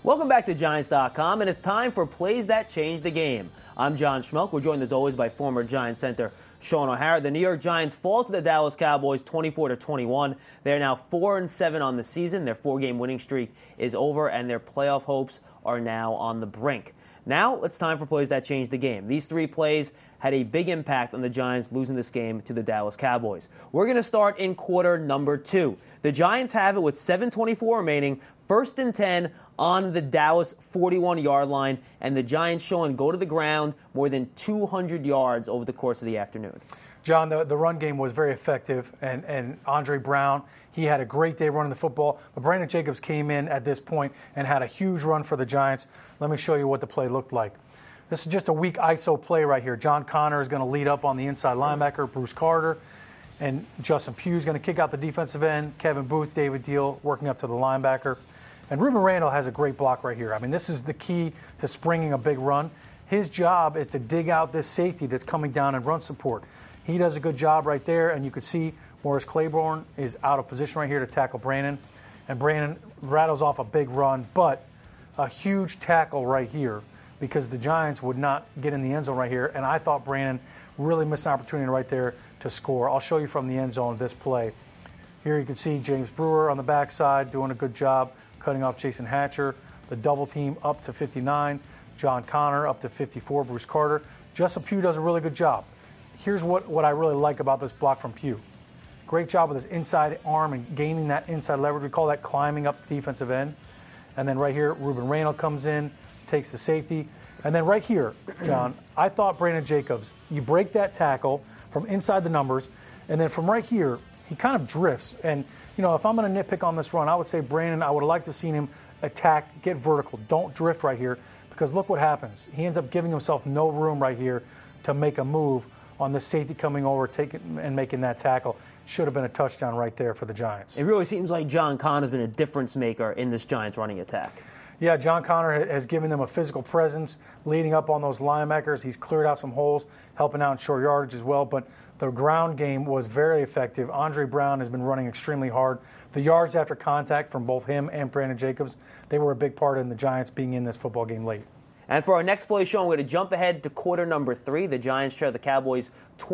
Welcome back to Giants.com, and it's time for Plays That Change the Game. I'm John Schmelk. We're joined as always by former Giants center Sean O'Hara. The New York Giants fall to the Dallas Cowboys 24-21. They're now 4-7 on the season. Their 4-game winning streak is over, and their playoff hopes are now on the brink. Now it's time for Plays That Change the Game. These three plays had a big impact on the Giants losing this game to the Dallas Cowboys. We're going to start in quarter number 2. The Giants have it with 7:24 remaining, 1st and 10 on the Dallas 41-yard line, and the Giants showing go to the ground more than 200 yards over the course of the afternoon. John, the run game was very effective, and Andre Brown, he had a great day running the football. But Brandon Jacobs came in at this point and had a huge run for the Giants. Let me show you what the play looked like. This is just a weak ISO play right here. John Connor is going to lead up on the inside linebacker, Bruce Carter, and Justin Pugh is going to kick out the defensive end. Kevin Booth, David Deal working up to the linebacker. And Ruben Randall has a great block right here. I mean, this is the key to springing a big run. His job is to dig out this safety that's coming down and run support. He does a good job right there, and you could see Morris Claiborne is out of position right here to tackle Brandon. And Brandon rattles off a big run, but a huge tackle right here because the Giants would not get in the end zone right here. And I thought Brandon really missed an opportunity right there to score. I'll show you from the end zone this play. Here you can see James Brewer on the backside doing a good job cutting off Jason Hatcher. The double team up to 59. John Connor up to 54. Bruce Carter. Justin Pugh does a really good job. Here's what I really like about this block from Pugh. Great job with his inside arm and gaining that inside leverage. We call that climbing up the defensive end. And then right here, Ruben Randall comes in, takes the safety. And then right here, John, I thought Brandon Jacobs, you break that tackle from inside the numbers, and then from right here, he kind of drifts. And, you know, if I'm going to nitpick on this run, I would say Brandon, I would have liked to have seen him attack, get vertical. Don't drift right here, because look what happens. He ends up giving himself no room right here to make a move on the safety coming over, taking and making that tackle. Should have been a touchdown right there for the Giants. It really seems like John Connor has been a difference maker in this Giants running attack. Yeah, John Connor has given them a physical presence, leading up on those linebackers. He's cleared out some holes, helping out in short yardage as well. But the ground game was very effective. Andre Brown has been running extremely hard. The yards after contact from both him and Brandon Jacobs, they were a big part in the Giants being in this football game late. And for our next play, Sean, we're going to jump ahead to quarter number 3. The Giants trail the Cowboys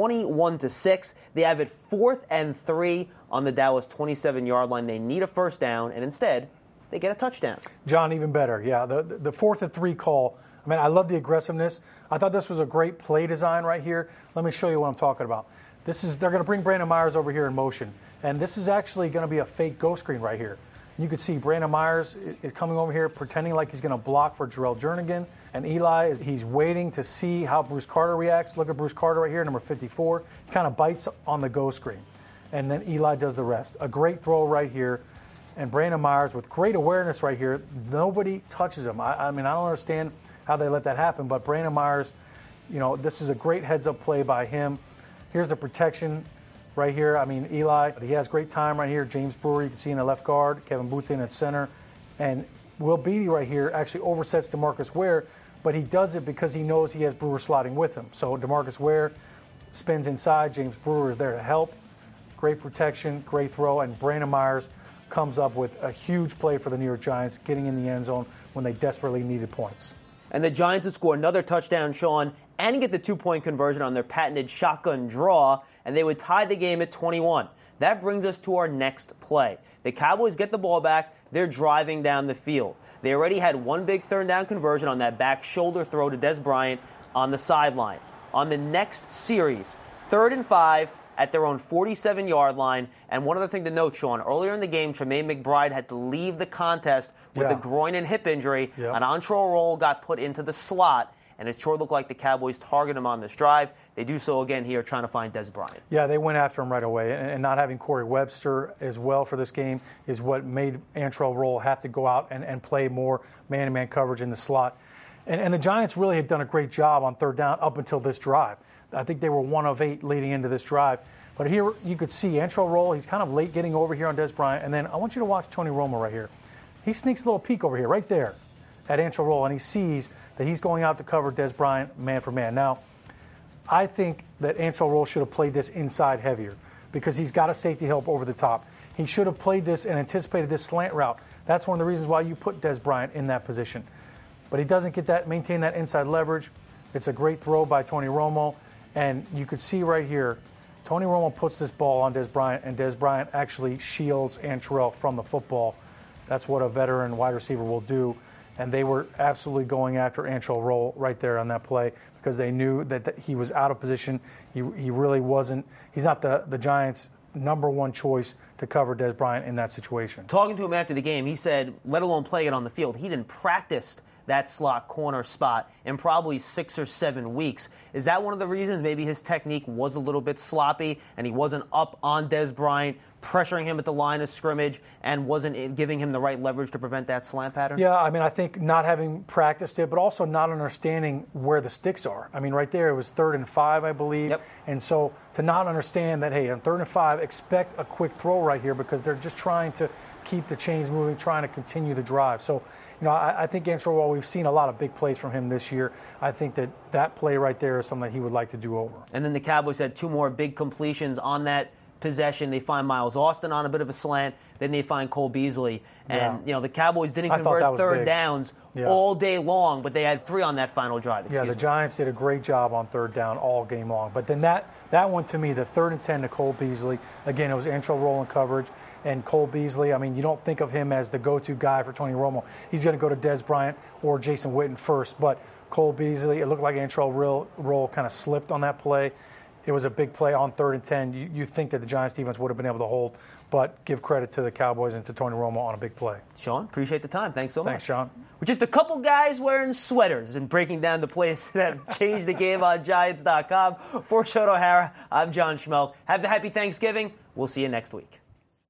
21-6. They have it 4th and 3 on the Dallas 27-yard line. They need a first down, and instead, they get a touchdown. John, even better. Yeah, the 4th and 3 call. I mean, I love the aggressiveness. I thought this was a great play design right here. Let me show you what I'm talking about. They're going to bring Brandon Myers over here in motion, and this is actually going to be a fake go screen right here. You can see Brandon Myers is coming over here pretending like he's going to block for Jarrell Jernigan. And Eli, he's waiting to see how Bruce Carter reacts. Look at Bruce Carter right here, number 54. He kind of bites on the go screen. And then Eli does the rest. A great throw right here. And Brandon Myers with great awareness right here. Nobody touches him. I mean, I don't understand how they let that happen. But Brandon Myers, you know, this is a great heads-up play by him. Here's the protection right here. I mean, Eli, he has great time right here. James Brewer, you can see in the left guard. Kevin Booth in at center. And Will Beatty right here actually oversets DeMarcus Ware, but he does it because he knows he has Brewer sliding with him. So DeMarcus Ware spins inside. James Brewer is there to help. Great protection, great throw, and Brandon Myers comes up with a huge play for the New York Giants, getting in the end zone when they desperately needed points. And the Giants would score another touchdown, Sean, and get the 2-point conversion on their patented shotgun draw, and they would tie the game at 21. That brings us to our next play. The Cowboys get the ball back. They're driving down the field. They already had one big third down conversion on that back shoulder throw to Des Bryant on the sideline. On the next series, 3rd and 5 at their own 47-yard line. And one other thing to note, Sean, earlier in the game, Tremaine McBride had to leave the contest with a groin and hip injury. Yep. An Antrel Roll got put into the slot, and it sure looked like the Cowboys targeted him on this drive. They do so again here, trying to find Des Bryant. Yeah, they went after him right away. And not having Corey Webster as well for this game is what made Antrel Roll have to go out and play more man-to-man coverage in the slot. And the Giants really had done a great job on third down up until this drive. I think they were 1 of 8 leading into this drive. But here you could see Antrel Roll. He's kind of late getting over here on Des Bryant. And then I want you to watch Tony Romo right here. He sneaks a little peek over here, right there, at Antrel Roll, and he sees that he's going out to cover Des Bryant man for man. Now, I think that Antrel Roll should have played this inside heavier because he's got a safety help over the top. He should have played this and anticipated this slant route. That's one of the reasons why you put Dez Bryant in that position. But he doesn't maintain that inside leverage. It's a great throw by Tony Romo. And you could see right here, Tony Romo puts this ball on Dez Bryant, and Dez Bryant actually shields Antrell from the football. That's what a veteran wide receiver will do. And they were absolutely going after Antrell Roll right there on that play because they knew that he was out of position. He really wasn't. He's not the Giants' number one choice to cover Dez Bryant in that situation. Talking to him after the game, he said, let alone play it on the field, he didn't practice that slot corner spot in probably 6 or 7 weeks. Is that one of the reasons maybe his technique was a little bit sloppy and he wasn't up on Dez Bryant, pressuring him at the line of scrimmage and wasn't giving him the right leverage to prevent that slant pattern? Yeah, I mean, I think not having practiced it, but also not understanding where the sticks are. I mean, right there, it was 3rd and 5, I believe. Yep. And so to not understand that, hey, on 3rd and 5, expect a quick throw right here because they're just trying to keep the chains moving, trying to continue the drive. So, I think Antrell, while we've seen a lot of big plays from him this year, I think that play right there is something that he would like to do over. And then the Cowboys had 2 more big completions on that possession. They find Miles Austin on a bit of a slant. Then they find Cole Beasley. And, the Cowboys didn't convert 3rd downs all day long, but they had 3 on that final drive. The Giants did a great job on 3rd down all game long. But then that one, to me, the 3rd and 10 to Cole Beasley, again, it was Antrell rolling coverage. And Cole Beasley, I mean, you don't think of him as the go-to guy for Tony Romo. He's going to go to Dez Bryant or Jason Witten first. But Cole Beasley, it looked like Antrell roll kind of slipped on that play. It was a big play on 3rd and 10. You think that the Giants defense would have been able to hold, but give credit to the Cowboys and to Tony Romo on a big play. Sean, appreciate the time. Thanks so much. Thanks, Sean. We're just a couple guys wearing sweaters and breaking down the plays that changed the game on Giants.com. For Sean O'Hara, I'm John Schmelk. Have a happy Thanksgiving. We'll see you next week.